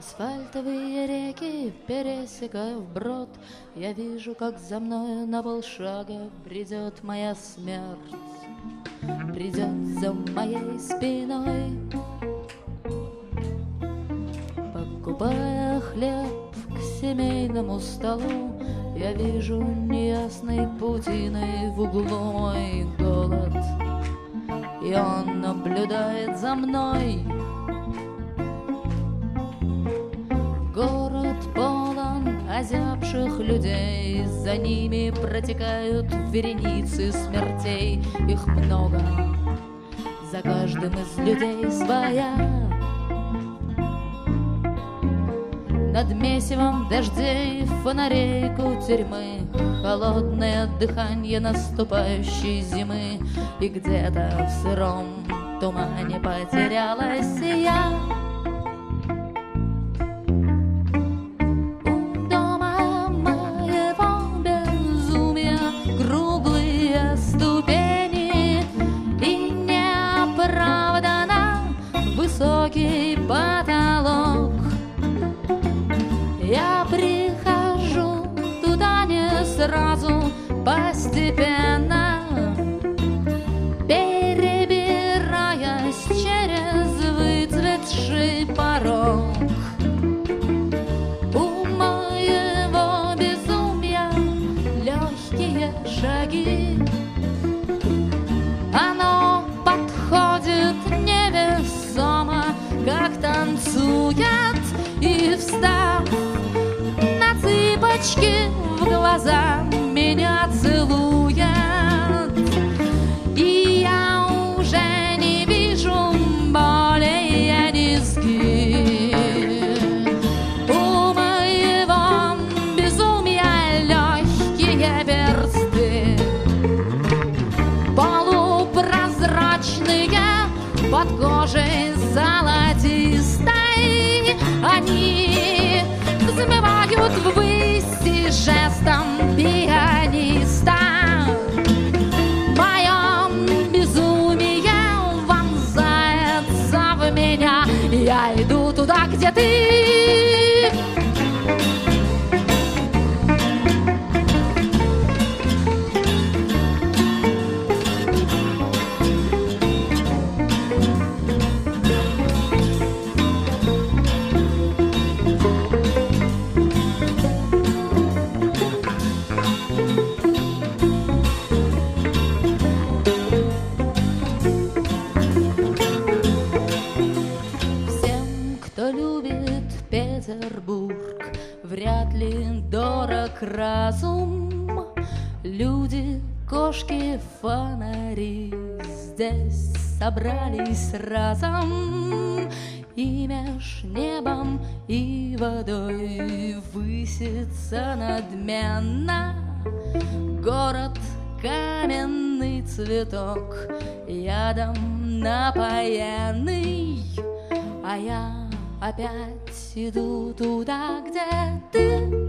Асфальтовые реки пересекая вброд, я вижу, как за мной на полшага бредет моя смерть, бредет за моей спиной. Покупая хлеб к семейному столу, я вижу неясной паутиной в углу мой голод, и он наблюдает за мной. Город полон озябших людей, за ними протекают вереницы смертей. Их много, за каждым из людей своя. Над месивом дождей, фонарей кутерьмы, холодное дыхание наступающей зимы, и где-то в сыром тумане потерялась я. У дома моего безумия круглые ступени и неоправданно высокий потолок. Я прихожу туда не сразу, постепенно, перебираясь через выцветший порог. У моего безумия легкие шаги, оно подходит невесомо, как танцует, и встав на цыпочки в глаза меня целует. И я уже не вижу более низги. У моего безумия легкие персты, полупрозрачные, под кожей золотистой. Они взмывают ввысь жестом пианиста. В моем безумии вонзается в меня. Я иду туда, где ты. Петербург вряд ли дорог разум. Люди, кошки, фонари здесь собрались разом, и меж небом и водой высится надменно город, каменный цветок, ядом напоенный, а я опять иду туда, где ты.